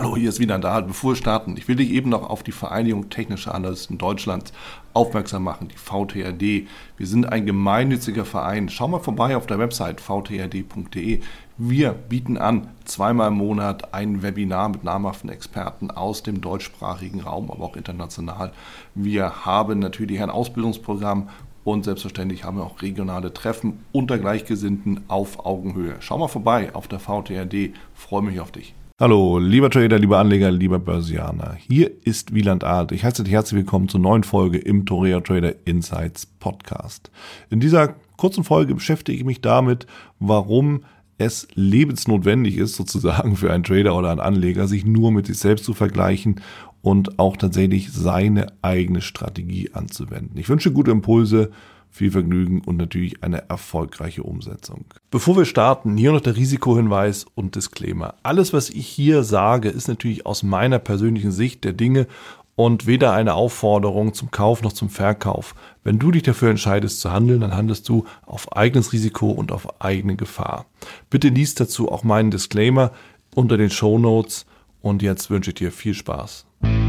Hallo, hier ist Wieland Dahl. Bevor wir starten, ich will dich eben noch auf die Vereinigung Technischer Analysten Deutschlands aufmerksam machen, die VTAD. Wir sind ein gemeinnütziger Verein. Schau mal vorbei auf der Website vtad.de. Wir bieten an, 2-mal im Monat ein Webinar mit namhaften Experten aus dem deutschsprachigen Raum, aber auch international. Wir haben natürlich ein Ausbildungsprogramm und selbstverständlich haben wir auch regionale Treffen unter Gleichgesinnten auf Augenhöhe. Schau mal vorbei auf der VTAD. Freue mich auf dich. Hallo, lieber Trader, lieber Anleger, lieber Börsianer. Hier ist Wieland Dahl. Ich heiße dich herzlich willkommen zur neuen Folge im Toreo Trader Insights Podcast. In dieser kurzen Folge beschäftige ich mich damit, warum es lebensnotwendig ist, sozusagen für einen Trader oder einen Anleger, sich nur mit sich selbst zu vergleichen und auch tatsächlich seine eigene Strategie anzuwenden. Ich wünsche gute Impulse, viel Vergnügen und natürlich eine erfolgreiche Umsetzung. Bevor wir starten, hier noch der Risikohinweis und Disclaimer. Alles, was ich hier sage, ist natürlich aus meiner persönlichen Sicht der Dinge und weder eine Aufforderung zum Kauf noch zum Verkauf. Wenn du dich dafür entscheidest zu handeln, dann handelst du auf eigenes Risiko und auf eigene Gefahr. Bitte lies dazu auch meinen Disclaimer unter den Shownotes und jetzt wünsche ich dir viel Spaß.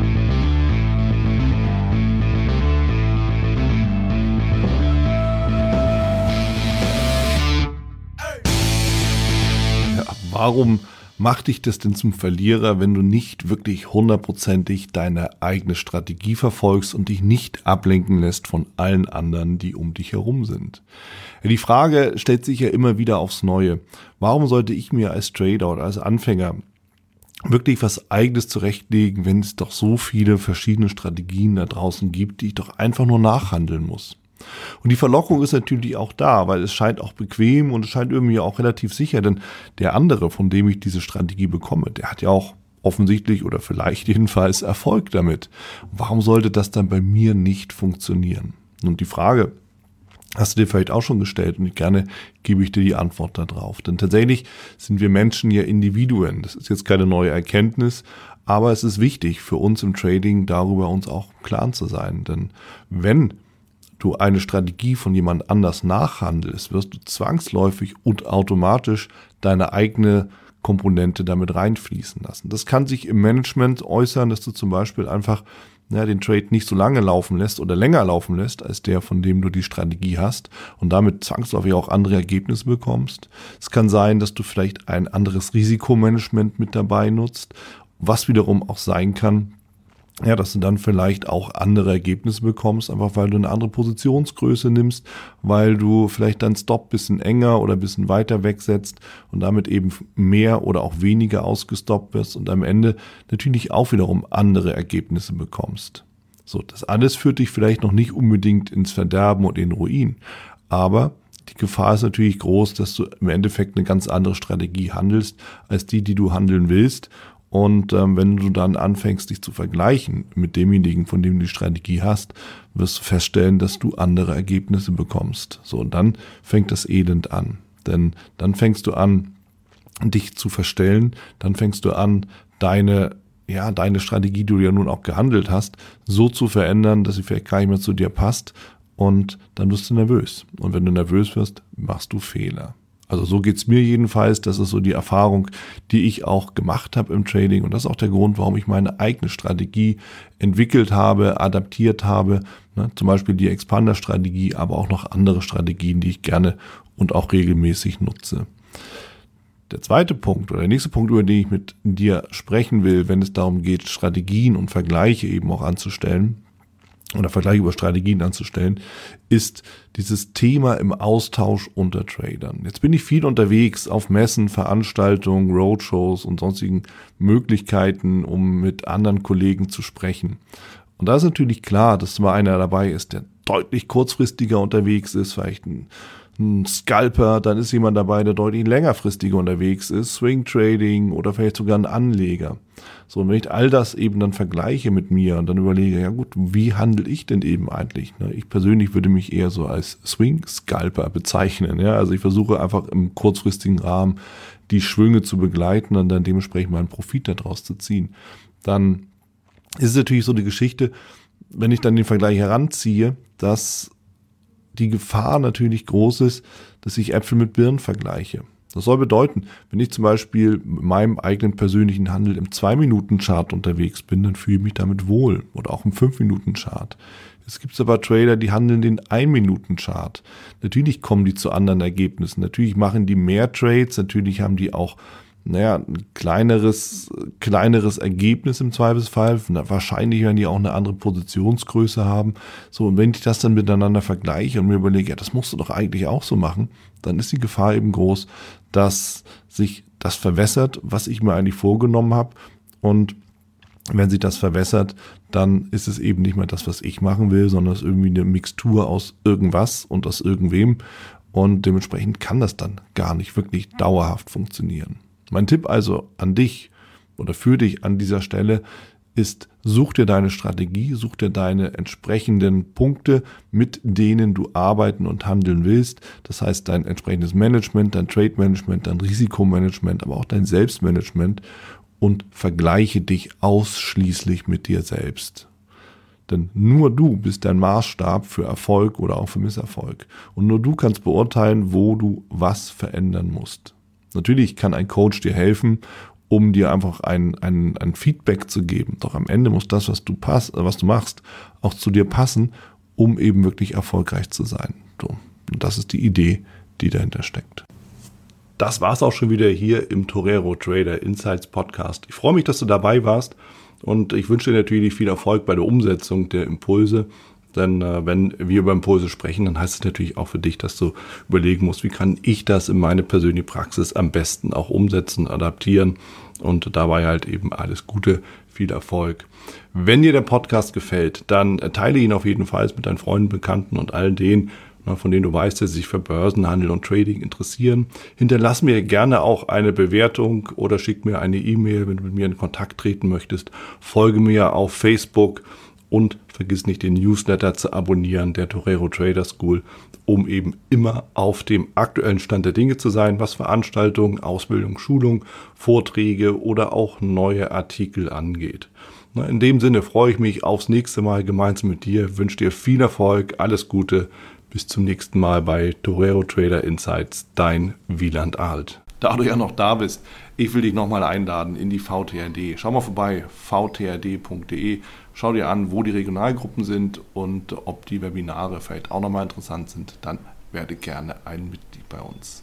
Warum macht dich das denn zum Verlierer, wenn du nicht wirklich hundertprozentig deine eigene Strategie verfolgst und dich nicht ablenken lässt von allen anderen, die um dich herum sind? Die Frage stellt sich ja immer wieder aufs Neue. Warum sollte ich mir als Trader oder als Anfänger wirklich was Eigenes zurechtlegen, wenn es doch so viele verschiedene Strategien da draußen gibt, die ich doch einfach nur nachhandeln muss? Und die Verlockung ist natürlich auch da, weil es scheint auch bequem und es scheint irgendwie auch relativ sicher, denn der andere, von dem ich diese Strategie bekomme, der hat ja auch offensichtlich oder vielleicht jedenfalls Erfolg damit. Warum sollte das dann bei mir nicht funktionieren? Und die Frage hast du dir vielleicht auch schon gestellt und gerne gebe ich dir die Antwort darauf. Denn tatsächlich sind wir Menschen ja Individuen. Das ist jetzt keine neue Erkenntnis, aber es ist wichtig für uns im Trading, darüber uns auch im Klaren zu sein. Denn wenn du eine Strategie von jemand anders nachhandelst, wirst du zwangsläufig und automatisch deine eigene Komponente damit reinfließen lassen. Das kann sich im Management äußern, dass du zum Beispiel einfach den Trade nicht so lange laufen lässt oder länger laufen lässt, als der, von dem du die Strategie hast und damit zwangsläufig auch andere Ergebnisse bekommst. Es kann sein, dass du vielleicht ein anderes Risikomanagement mit dabei nutzt, was wiederum auch sein kann, dass du dann vielleicht auch andere Ergebnisse bekommst, einfach weil du eine andere Positionsgröße nimmst, weil du vielleicht deinen Stop ein bisschen enger oder ein bisschen weiter wegsetzt und damit eben mehr oder auch weniger ausgestoppt wirst und am Ende natürlich auch wiederum andere Ergebnisse bekommst. So, das alles führt dich vielleicht noch nicht unbedingt ins Verderben und in den Ruin, aber die Gefahr ist natürlich groß, dass du im Endeffekt eine ganz andere Strategie handelst, als die du handeln willst. Und wenn du dann anfängst, dich zu vergleichen mit demjenigen, von dem du die Strategie hast, wirst du feststellen, dass du andere Ergebnisse bekommst. So, und dann fängt das Elend an. Denn dann fängst du an, dich zu verstellen. Dann fängst du an, deine Strategie, die du ja nun auch gehandelt hast, so zu verändern, dass sie vielleicht gar nicht mehr zu dir passt. Und dann wirst du nervös. Und wenn du nervös wirst, machst du Fehler. Also so geht's mir jedenfalls, das ist so die Erfahrung, die ich auch gemacht habe im Trading und das ist auch der Grund, warum ich meine eigene Strategie entwickelt habe, adaptiert habe, zum Beispiel die Expander-Strategie, aber auch noch andere Strategien, die ich gerne und auch regelmäßig nutze. Der zweite Punkt oder der nächste Punkt, über den ich mit dir sprechen will, wenn es darum geht, Strategien und Vergleiche eben auch anzustellen, oder Vergleiche über Strategien anzustellen, ist dieses Thema im Austausch unter Tradern. Jetzt bin ich viel unterwegs auf Messen, Veranstaltungen, Roadshows und sonstigen Möglichkeiten, um mit anderen Kollegen zu sprechen. Und da ist natürlich klar, dass mal einer dabei ist, der deutlich kurzfristiger unterwegs ist, vielleicht ein Scalper, dann ist jemand dabei, der deutlich längerfristiger unterwegs ist, Swing Trading oder vielleicht sogar ein Anleger. So, und wenn ich all das eben dann vergleiche mit mir und dann überlege, ja gut, wie handle ich denn eben eigentlich? Ich persönlich würde mich eher so als Swing Scalper bezeichnen. Also ich versuche einfach im kurzfristigen Rahmen die Schwünge zu begleiten und dann dementsprechend meinen Profit daraus zu ziehen. Dann ist es natürlich so eine Geschichte, wenn ich dann den Vergleich heranziehe, dass die Gefahr natürlich groß ist, dass ich Äpfel mit Birnen vergleiche. Das soll bedeuten, wenn ich zum Beispiel mit meinem eigenen persönlichen Handel im 2-Minuten-Chart unterwegs bin, dann fühle ich mich damit wohl. Oder auch im 5-Minuten-Chart. Es gibt aber Trader, die handeln den 1-Minuten-Chart. Natürlich kommen die zu anderen Ergebnissen. Natürlich machen die mehr Trades. Natürlich haben die auch ein kleineres Ergebnis im Zweifelsfall. Wahrscheinlich werden die auch eine andere Positionsgröße haben. So, und wenn ich das dann miteinander vergleiche und mir überlege, ja, das musst du doch eigentlich auch so machen, dann ist die Gefahr eben groß, dass sich das verwässert, was ich mir eigentlich vorgenommen habe. Und wenn sich das verwässert, dann ist es eben nicht mehr das, was ich machen will, sondern es ist irgendwie eine Mixtur aus irgendwas und aus irgendwem. Und dementsprechend kann das dann gar nicht wirklich dauerhaft funktionieren. Mein Tipp also an dich oder für dich an dieser Stelle ist, such dir deine Strategie, such dir deine entsprechenden Punkte, mit denen du arbeiten und handeln willst. Das heißt, dein entsprechendes Management, dein Trade-Management, dein Risikomanagement, aber auch dein Selbstmanagement und vergleiche dich ausschließlich mit dir selbst. Denn nur du bist dein Maßstab für Erfolg oder auch für Misserfolg. Und nur du kannst beurteilen, wo du was verändern musst. Natürlich kann ein Coach dir helfen, um dir einfach ein Feedback zu geben. Doch am Ende muss das, was du machst, auch zu dir passen, um eben wirklich erfolgreich zu sein. So. Und das ist die Idee, die dahinter steckt. Das war's auch schon wieder hier im Torero Trader Insights Podcast. Ich freue mich, dass du dabei warst und ich wünsche dir natürlich viel Erfolg bei der Umsetzung der Impulse. Denn wenn wir über Impulse sprechen, dann heißt es natürlich auch für dich, dass du überlegen musst, wie kann ich das in meine persönliche Praxis am besten auch umsetzen, adaptieren und dabei halt eben alles Gute, viel Erfolg. Wenn dir der Podcast gefällt, dann teile ihn auf jeden Fall mit deinen Freunden, Bekannten und all denen, von denen du weißt, dass sie sich für Börsenhandel und Trading interessieren. Hinterlass mir gerne auch eine Bewertung oder schick mir eine E-Mail, wenn du mit mir in Kontakt treten möchtest. Folge mir auf Facebook. Und vergiss nicht, den Newsletter zu abonnieren, der Torero Trader School, um eben immer auf dem aktuellen Stand der Dinge zu sein, was Veranstaltungen, Ausbildung, Schulung, Vorträge oder auch neue Artikel angeht. In dem Sinne freue ich mich aufs nächste Mal gemeinsam mit dir, wünsche dir viel Erfolg, alles Gute, bis zum nächsten Mal bei Torero Trader Insights, dein Wieland Alt. Da du ja noch da bist, ich will dich nochmal einladen in die VTRD. Schau mal vorbei, vtrd.de. Schau dir an, wo die Regionalgruppen sind und ob die Webinare vielleicht auch nochmal interessant sind. Dann werde gerne ein Mitglied bei uns.